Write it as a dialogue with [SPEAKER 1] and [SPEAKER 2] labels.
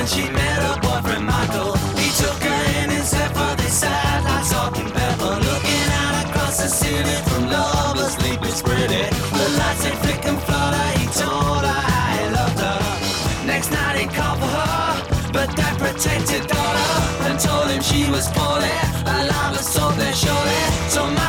[SPEAKER 1] when she met her boyfriend Michael. He took her in and set for they sat like salt and pepper, looking out across the city from Lover's Leap. It's pretty. The lights they flick and flutter. He told her how he loved her. Next night he called for her, but that protected daughter, and told him she was poorly. A love was so there surely. So